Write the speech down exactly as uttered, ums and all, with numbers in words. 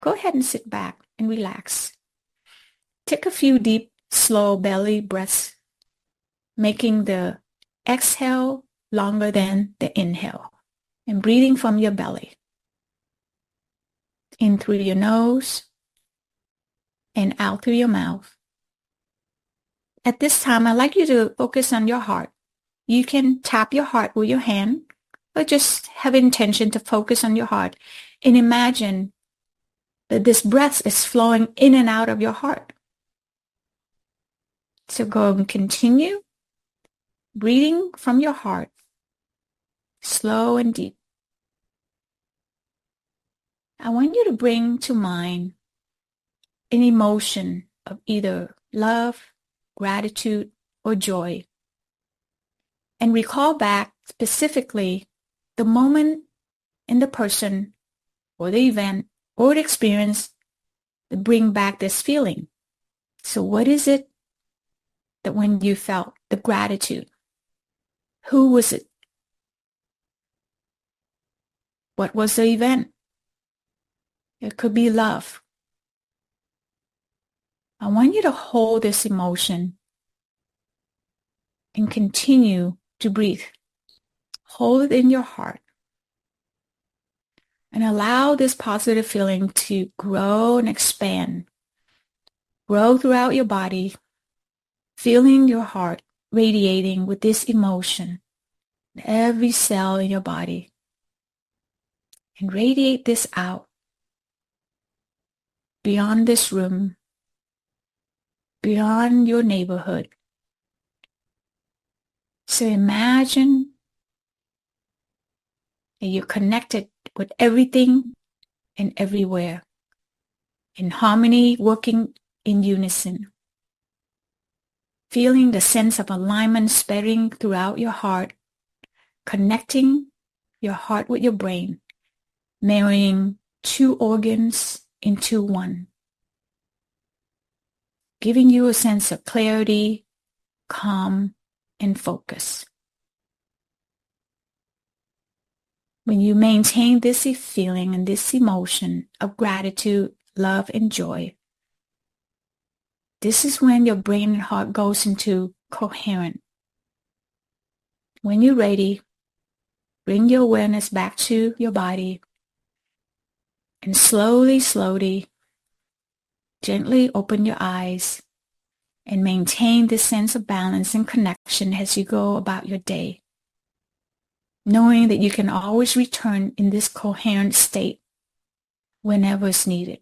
go ahead and sit back and relax. Take a few deep, slow belly breaths, making the exhale longer than the inhale, and breathing from your belly. In through your nose and out through your mouth. At this time, I'd like you to focus on your heart. You can tap your heart with your hand, or just have intention to focus on your heart and imagine that this breath is flowing in and out of your heart. So go and continue breathing from your heart, slow and deep. I want you to bring to mind an emotion of either love, gratitude, or joy. And recall back specifically the moment and the person or the event or the experience that bring back this feeling. So what is it that when you felt the gratitude? Who was it? What was the event? It could be love. I want you to hold this emotion and continue to breathe. Hold it in your heart and allow this positive feeling to grow and expand. Grow throughout your body, feeling your heart radiating with this emotion, every cell in your body. And radiate this out beyond this room, beyond your neighborhood. So imagine that you're connected with everything and everywhere, in harmony, working in unison. Feeling the sense of alignment spreading throughout your heart, connecting your heart with your brain, marrying two organs into one, giving you a sense of clarity, calm, and focus. When you maintain this feeling and this emotion of gratitude, love, and joy, this is when your brain and heart goes into coherent. When you're ready, bring your awareness back to your body and slowly, slowly, gently open your eyes and maintain this sense of balance and connection as you go about your day, knowing that you can always return in this coherent state whenever it's needed.